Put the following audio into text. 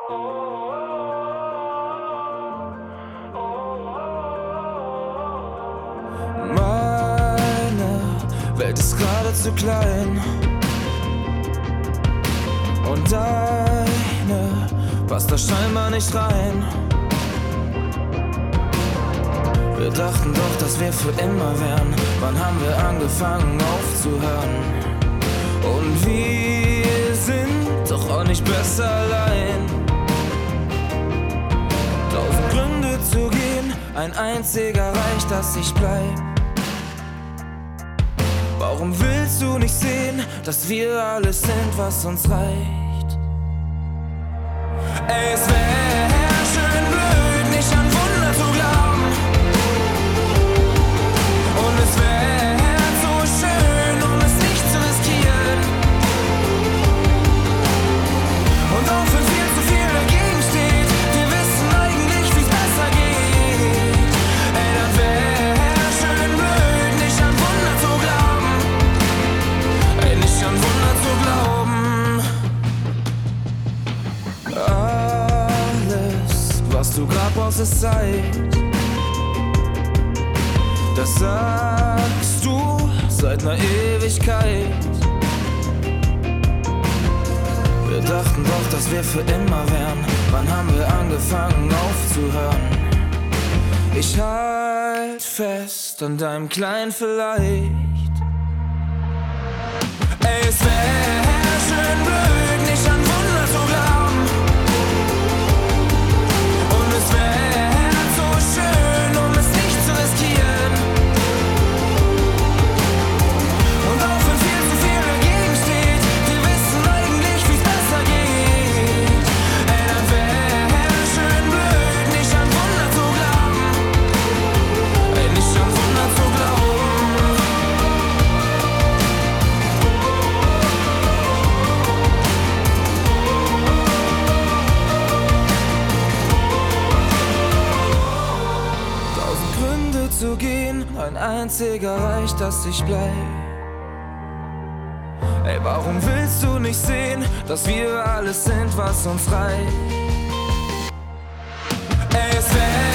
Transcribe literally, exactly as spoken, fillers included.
Meine Welt ist gerade zu klein und deine passt da scheinbar nicht rein. Wir dachten doch, dass wir für immer wären. Wann haben wir angefangen aufzuhören? Und wir sind doch auch nicht besser allein. Tausend Gründe zu gehen, ein einziger reicht, dass ich bleib. Warum willst du nicht sehen, dass wir alles sind, was uns reicht? Es wär schön blöd, nicht an Wunder zu glauben. Und es wär so schön, um es nicht zu riskieren. Und auch wenn viel zu viel dagegen steht, wir wissen eigentlich, wie's besser geht. Ey, dann wär schön blöd, nicht an Wunder zu glauben. Ey, nicht an Wunder zu glauben. Alles, was du grad brauchst, ist Zeit. Das sagst du seit ner Ewigkeit. Wir dachten doch, dass wir für immer wären. Wann haben wir angefangen aufzuhören? Ich halt fest an deinem kleinen Vielleicht. Ey, es wär schön blöd, nicht an Wunder zu glauben. Und es wär so schön, um es nicht zu riskieren. Und auch wenn viel zu viel dagegen steht, wir wissen eigentlich, wie's besser geht. Ey, dann wär schön blöd, nicht an Wunder zu glauben. Ey, nicht an Wunder zu glauben. Tausend Gründe zu gehen, ein einziger reicht, dass ich bleib. Ey, warum willst du nicht sehen, dass wir alles sind, was uns reicht? Ey, es wär